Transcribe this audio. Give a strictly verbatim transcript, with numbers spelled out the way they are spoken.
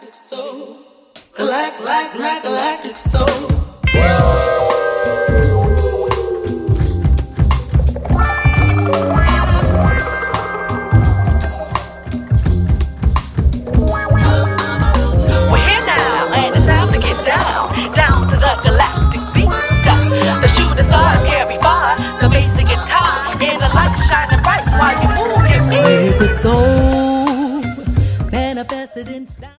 galactic soul. Galact, galact, galact, galactic soul. We're here now, and it's time to get down, down to the galactic beat. The shooting stars carry far, the basic guitar, and the light shining bright while you move your feet. Liquid soul.